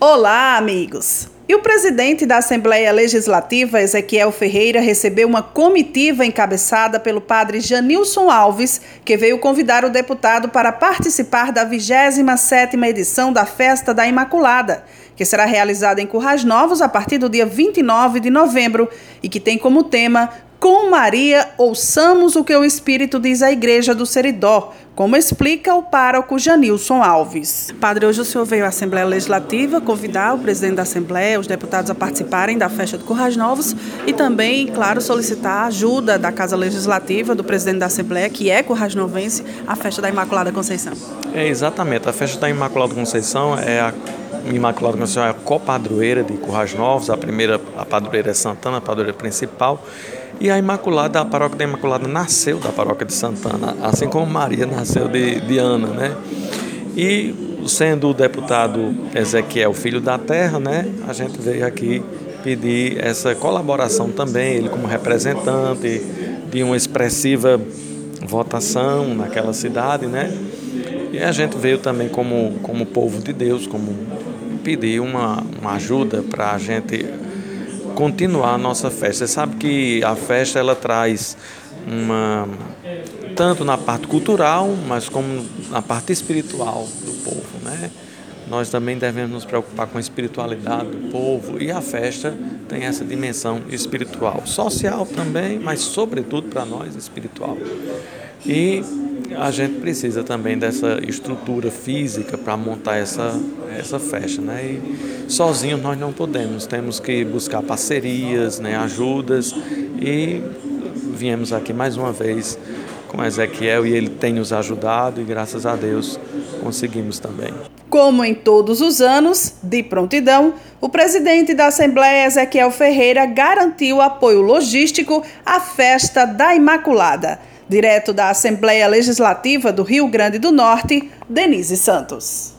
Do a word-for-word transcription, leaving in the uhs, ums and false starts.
Olá, amigos! E o presidente da Assembleia Legislativa, Ezequiel Ferreira, recebeu uma comitiva encabeçada pelo padre Janilson Alves, que veio convidar o deputado para participar da vigésima sétima edição da Festa da Imaculada, que será realizada em Currais Novos a partir do dia vinte e nove de novembro e que tem como tema "Com Maria, ouçamos o que o Espírito diz à Igreja do Seridó", como explica o pároco Janilson Alves. Padre, hoje o senhor veio à Assembleia Legislativa convidar o presidente da Assembleia, os deputados a participarem da festa de Currais Novos e também, claro, solicitar a ajuda da Casa Legislativa, do presidente da Assembleia, que é currasnovense, à festa da Imaculada Conceição. É, exatamente. A festa da Imaculada Conceição é a Imaculada Conceição é a copadroeira de Currais Novos. A primeira, a padroeira é Santana, a padroeira principal. E a Imaculada, a paróquia da Imaculada nasceu da paróquia de Santana, assim como Maria nasceu de, de Ana, né? E sendo o deputado Ezequiel filho da terra, né? A gente veio aqui pedir essa colaboração também, ele como representante de uma expressiva votação naquela cidade, né? E a gente veio também como, como povo de Deus, como pedir uma, uma ajuda para a gente continuar a nossa festa. Você sabe que a festa ela traz uma, tanto na parte cultural, mas como na parte espiritual do povo, né? Nós também devemos nos preocupar com a espiritualidade do povo e a festa tem essa dimensão espiritual, social também, mas sobretudo para nós espiritual. E a gente precisa também dessa estrutura física para montar essa, essa festa, né? E sozinhos nós não podemos, temos que buscar parcerias, né, ajudas, e viemos aqui mais uma vez com Ezequiel e ele tem nos ajudado e graças a Deus conseguimos também. Como em todos os anos, de prontidão, o presidente da Assembleia, Ezequiel Ferreira, garantiu apoio logístico à Festa da Imaculada. Direto da Assembleia Legislativa do Rio Grande do Norte, Denise Santos.